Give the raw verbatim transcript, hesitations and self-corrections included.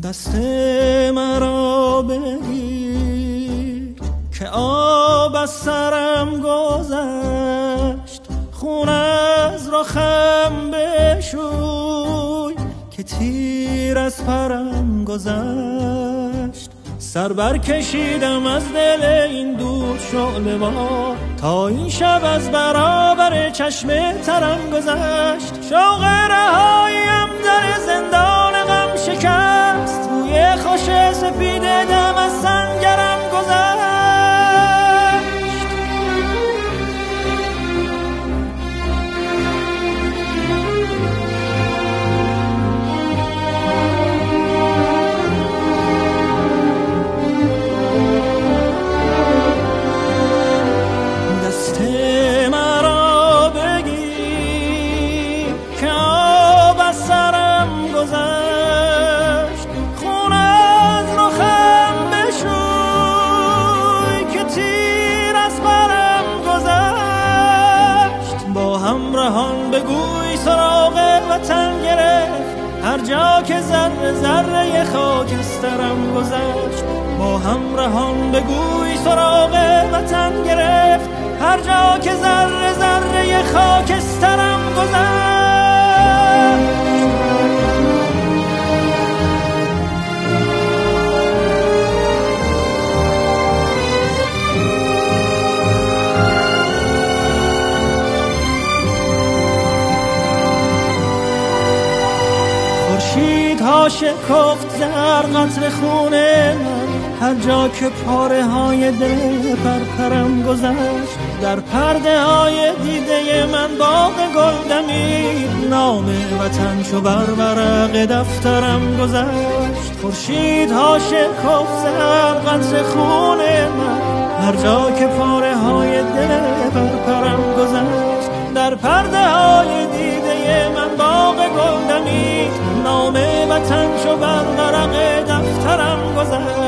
دست مرا بگیر که آب از سرم گذشت، خون از رخم بشوی که تیر از پرم گذشت. سر بر کشیدم از دل این دود شعله وا، تا این شب از برابر چشم ترم گذشت. شوق رهاییم در زندان غم شکست، توی خوش سپید دم از سنگرم گذشت. بگوی سراغ وطن گرفت، هر جا که ذره ذره خاکسترم گذشت. با همراهان بگوی سراغ وطن گرفت، هر جا که ذره ذره خاکسترم گذشت. ها شکفت زر قطر خون من، هر جا که پاره های دل پرپرم گذشت. در پرده های دیده من باغ گل دمید، نام وطن چو بر ورق دفترم گذشت. خورشید ها شکفت زر قطر خون من، هر جا که پاره های دل پرپرم گذشت. در پرده های دیده من باغ گل دمید، نام وطن چو بر ورق دفترم گذشت.